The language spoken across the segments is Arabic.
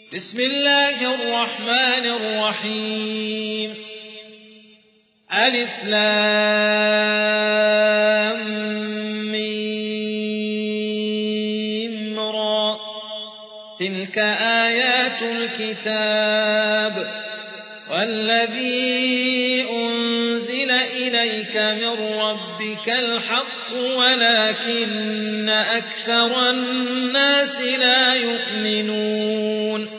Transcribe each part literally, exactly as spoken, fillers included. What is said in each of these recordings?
بسم الله الرحمن الرحيم ألف لام ميم را تلك آيات الكتاب والذي أنزل إليك من ربك الحق ولكن أكثر الناس لا يؤمنون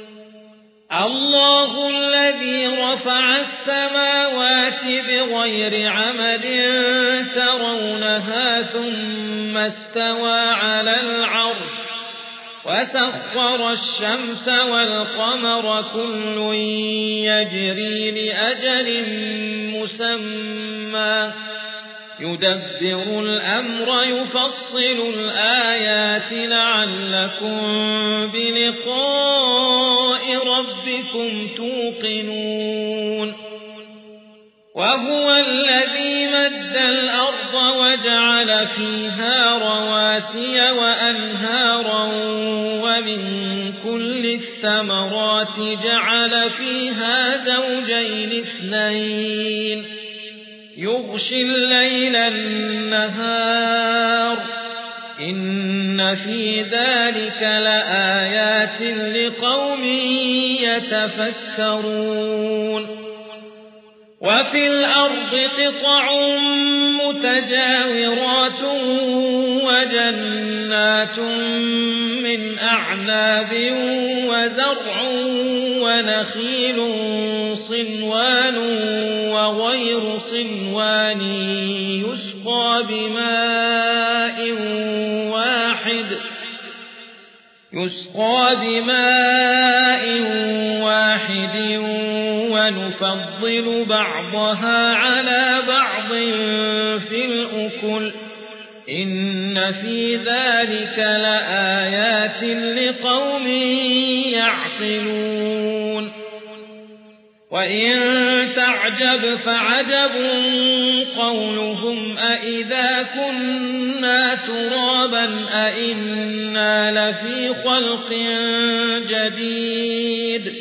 الله الذي رفع السماوات بغير عمد ترونها ثم استوى على العرش وسخر الشمس والقمر كل يجري لأجل مسمى يدبر الأمر يفصل الآيات لعلكم بلقاء ربكم توقنون وهو الذي مد الأرض وجعل فيها رواسي وأنهارا ومن كل الثمرات جعل فيها زوجين اثنين يغشي الليل النهار إن في ذلك لآيات لقوم يتفكرون وفي الأرض قطع متجاورات وجنات من أعناب وزرع ونخيل صنوان وغير صنوان يسقى بماء واحد يسقى بماء واحد ونفضل بعضها على بعض في الأكل إن في ذلك لآيات لقوم يعقلون وإن تعجب فعجب قولهم أإذا كنا ترابا أإنا لفي خلق جديد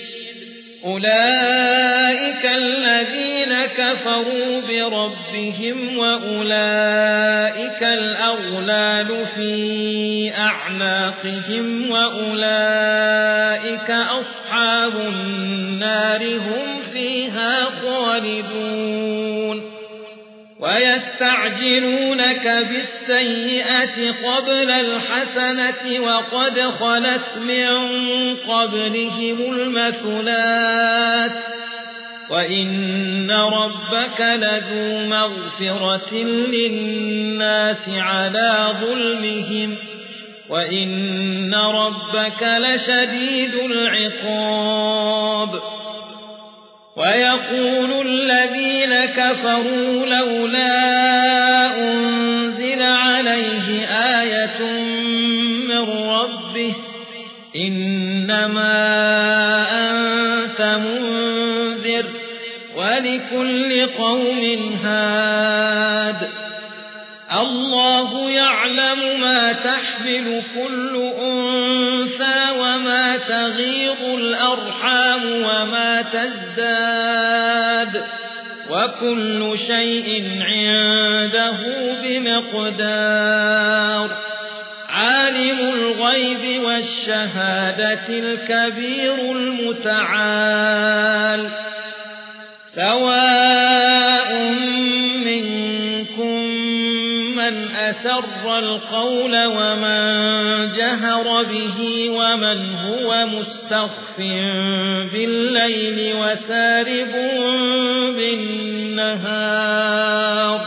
أولئك الذين كفروا بربهم وأولئك الأغلال في أعناقهم وأولئك أصحاب النار هم فيها خالدون ويستعجلونك بالسيئة قبل الحسنة وقد خلت من قبلهم المثلات وإن ربك لذو مغفرة للناس على ظلمهم وإن ربك لشديد العقاب ويقول الذين كفروا لولا أنزل عليه آية من ربه إنما أنت منذر ولكل قوم هاد الله يعلم ما تحمل كل أنثى وما تغيض الأرحام وما تزداد وكل شيء عنده بمقدار عالم الغيب والشهادة الكبير المتعال سواء منكم من أسر القول ومن جهر به ومن هو مستخف بالليل وسارب بالنهار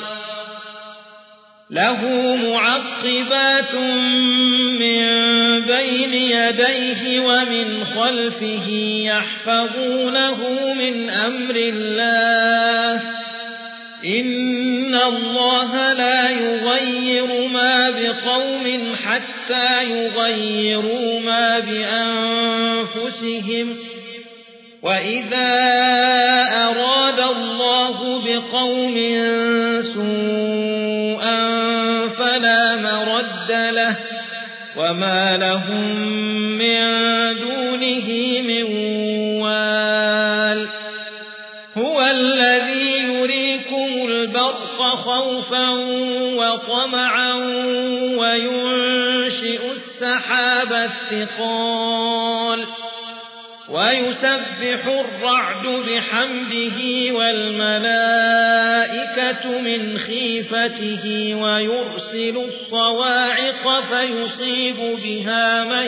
له معقبات من بين يديه ومن خلفه يحفظونه من أمر الله إن الله لا يغير ما بقوم حتى يغيروا ما بأنفسهم وإذا أراد الله بقوم سوءا فلا مرد له وما لهم من دونه خوفا وطمعا وينشئ السحاب الثقال ويسبح الرعد بحمده والملائكة من خيفته ويرسل الصواعق فيصيب بها من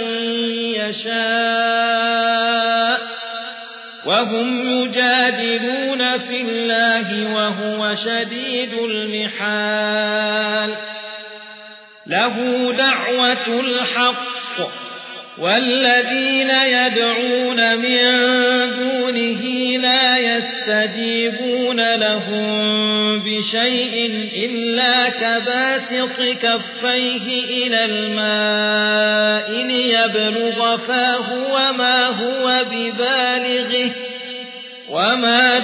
يشاء وهم يجادلون في الله وهو شديد المحال له دعوة الحق والذين يدعون من دونه لا يستجيبون لهم بشيء إلا كباسط كفيه إلى الماء ليبلغ فاه وما هو ببالغه وما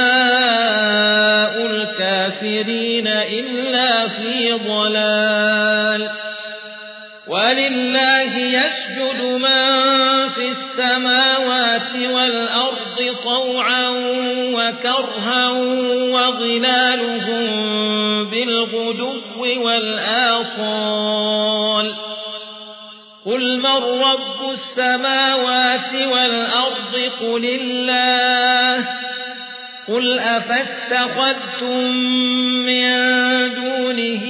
دعاء الكافرين إلا في ضلال ولله يسجد من في السماوات والأرض طوعا وكرها وظلالهم بالغدو والآصال قل من رب السماوات والأرض قل الله قل أفاتخذتم من دونه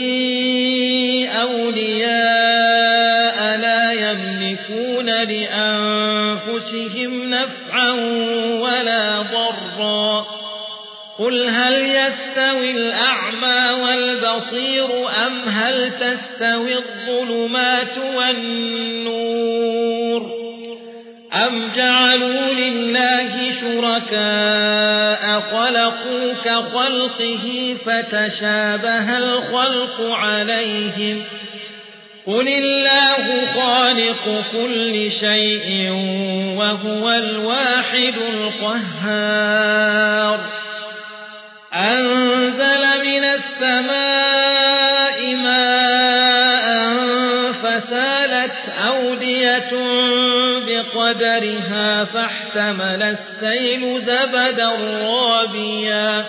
أولياء لا يملكون لأنفسهم نفعا ولا ضرا قل هل يستوي الأعمى والبصير أم هل تستوي الظلمات والنور أم جعلوا لله شركاء خلقوا كخلقه فتشابه الخلق عليهم قل الله خالق كل شيء وهو الواحد القهار أنزل من السماء ماء فسالت أودية بقدرها فاحتمل السيل زبدا رابيا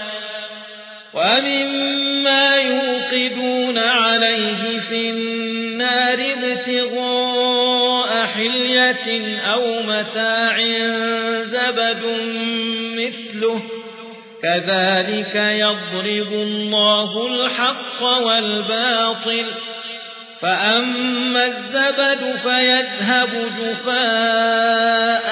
ومما يوقدون عليه في النار ابتغاء حلية أو متاع زبد مثله كذلك يضرب الله الحق والباطل فأما الزبد فيذهب جفاء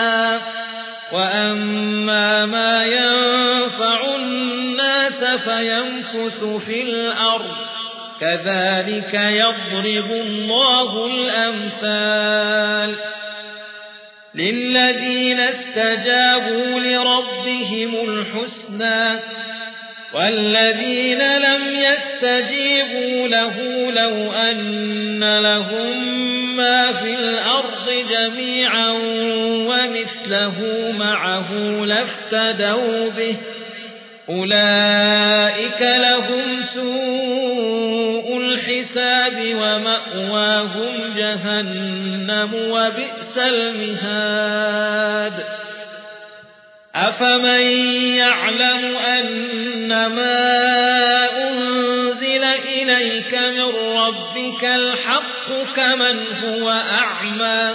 وأما ما ينفع الناس فيمكث في الأرض كذلك يضرب الله الأمثال للذين استجابوا لربهم الحسنى والذين لم يستجيبوا له لو أن لهم ما في الأرض جميعا ومثله معه لافتدوا به أولئك لهم سوء الحساب ومأواهم جهنم وبئس المهاد أفمن يعلم أنما أنزل إليك من ربك الحق كمن هو أعمى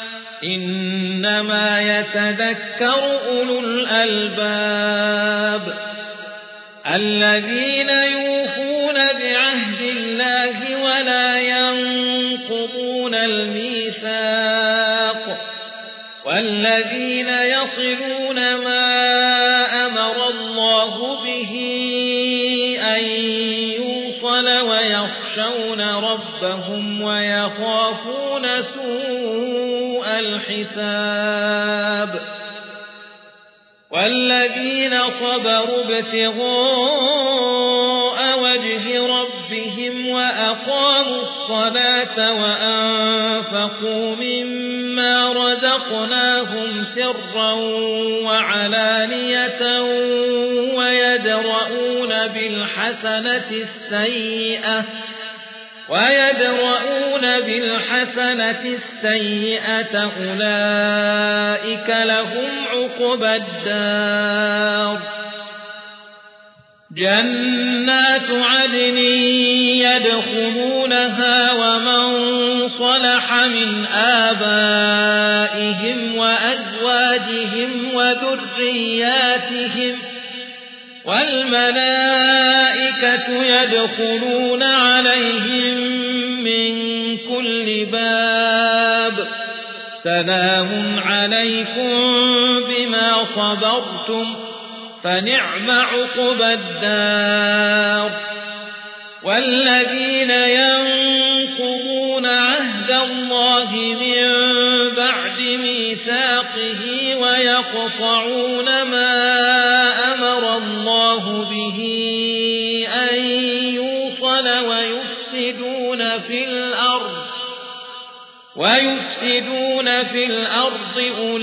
إنما يتذكر أولو الألباب الذين يوفون بعهد الله ولا ينقضون الميثاق والذين يصلون ما أمر الله به أن يوصل ويخشون ربهم ويخافون سوء الحساب والذين صبروا ابتغاء وجه ربهم وأقاموا الصلاة وأنفقوا مما رزقناهم سرا وعلانية ويدرؤون بالحسنة السيئة ويدرؤون بالحسنة السيئة أولئك لهم عقبى الدار جنات عدن يدخلونها ومن صلح من آبائهم وأزواجهم وذرياتهم والملائكة يدخلون عليهم من كل باب سلام عليكم بما صبرتم فنعم عقبى الدار والذين ينقضون عهد الله من بعد ميثاقه ويقطعون ما أمر الله به أن يوصل ويفسدون في الأرض ويفسدون في الأرض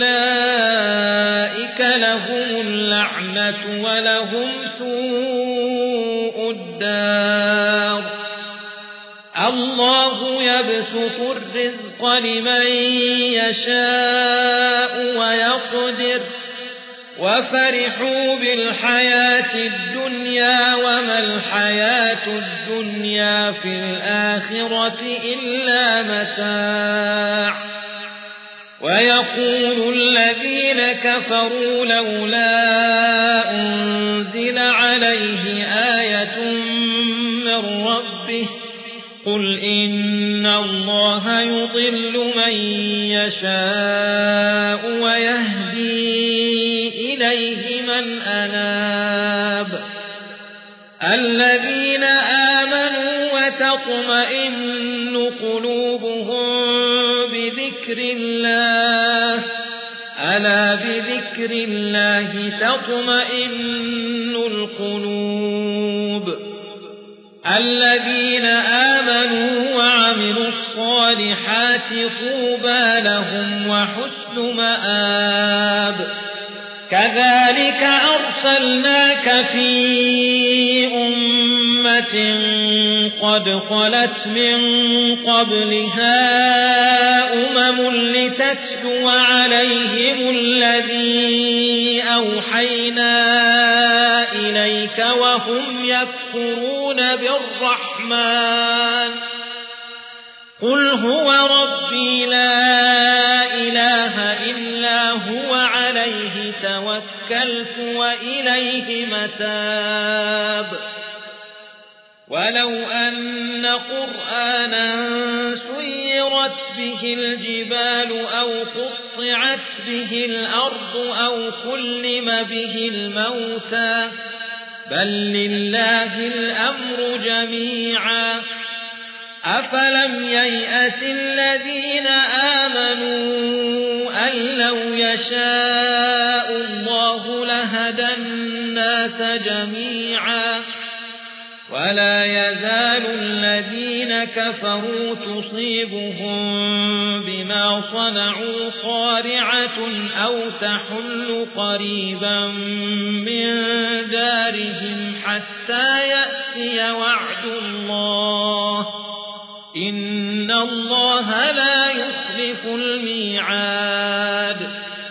أولئك لهم اللعنة ولهم سوء الدار الله يبسط الرزق لمن يشاء ويقدر وفرحوا بالحياة الدنيا وما الحياة الدنيا في الآخرة إلا متاع ويقول الذين كفروا لولا أنزل عليه آية من ربه قل إن الله يضل من يشاء ويهدي إليه من أناب الذين آمنوا وتطمئن قلوبهم بذكر الله ألا بذكر الله تطمئن القلوب الذين آمنوا وعملوا الصالحات طوبى لهم وحسن مآب كذلك أرسلناك في أمة قد خلت من قبلها أمم لتتلو عليهم الذي أوحينا إليك وهم يكفرون بالرحمن قل هو ربي لا إله إلا هو عليه توكلت وإليه متاب ولو أن قرآنا سيرت به الجبال أو قطعت به الأرض أو كلم به الموتى بل لله الأمر جميعا أفلم ييأس الذين آمنوا أن لو يشاء الله لهدى الناس جميعا ولا يزال الذين كفروا تصيبهم بما صنعوا قارعة أو تحل قريبا من دارهم حتى يأتي وعد الله إن الله لا يخلف الميعاد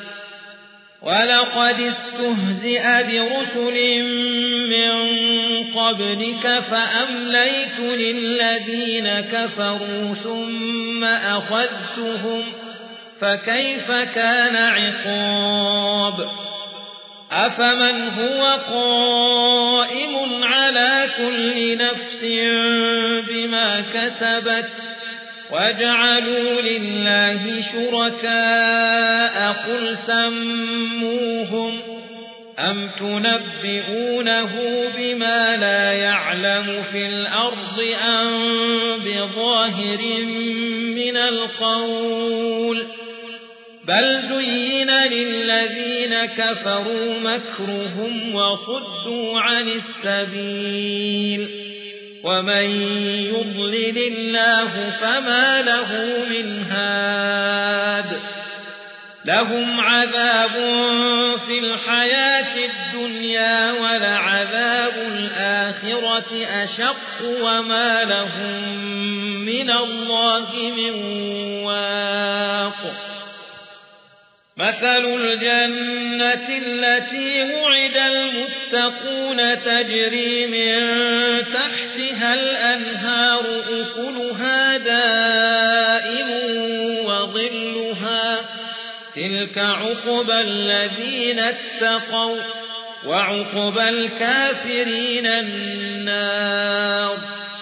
ولقد استهزئ برسل من قبلك فأمليت للذين كفروا ثم أخذتهم فكيف كان عقاب أفمن هو قائم على كل نفس بما كسبت وجعلوا لله شركاء قل سموهم أم تنبئونه بما لا يعلم في الأرض أم بظاهر من القول بل زين للذين كفروا مكرهم وصدوا عن السبيل ومن يضلل الله فما له من هاد لهم عذاب في الحياة الدنيا ولعذاب الآخرة أشق وما لهم من الله من واق مثل الجنة التي وعد المتقون تجري من تحتها الأنهار أكلها دائم وظلها تلك عقبى الذين اتقوا وعقبى الكافرين النار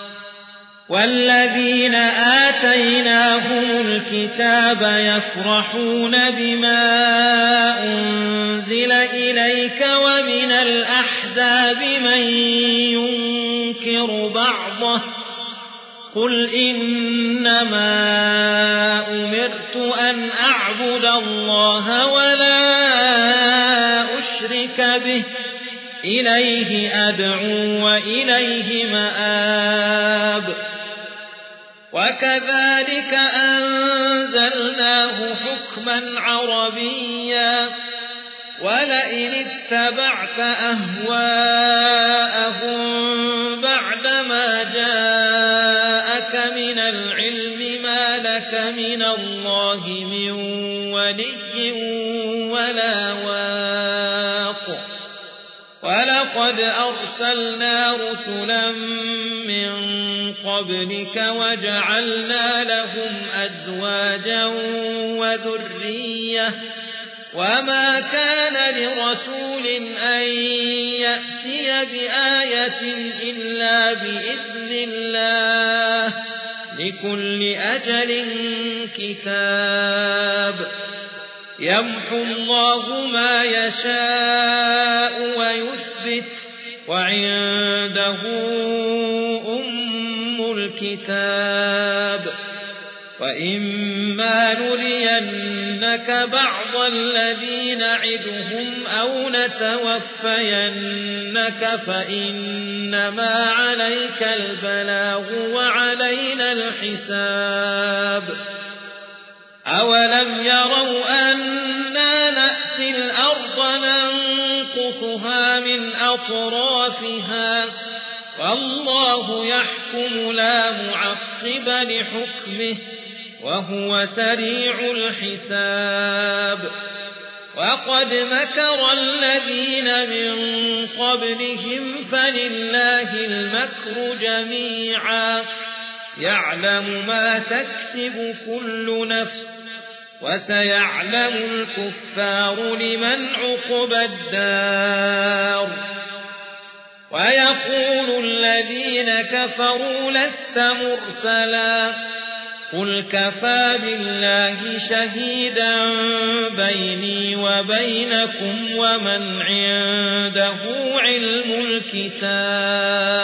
والذين آتيناهم الكتاب يفرحون بما أنزل إليك ومن الأحزاب من ينكر بعضه قل إنما أمرت أن أعبد الله ولا أشرك به إليه أدعو وإليه مآب وكذلك أنزلناه حكما عربيا ولئن اتبعت أهواءهم بعدما جاءك من العلم ما لك من الله من ولي ولا واق ولقد أرسلنا رسلا من قبلك وجعلنا لهم أزواجا وذرية وما كان لرسول أن يأتي بآية إلا بإذن الله لكل أجل كتاب يمحو الله ما يشاء ويثبت وعنده أم الكتاب وإما نرينك بعض الذي نعدهم أو نتوفينك فإنما عليك البلاغ وعلينا الحساب أولم يروا أنا نأتي الأرض ننقصها من أطرافها والله يحكم لا معقب لحكمه وهو سريع الحساب وقد مكر الذين من قبلهم فلله المكر جميعا يعلم ما تكسب كل نفس وسيعلم الكفار لمن عقبى الدار ويقول الذين كفروا لست مرسلا قل كفى بالله شهيدا بيني وبينكم ومن عنده علم الكتاب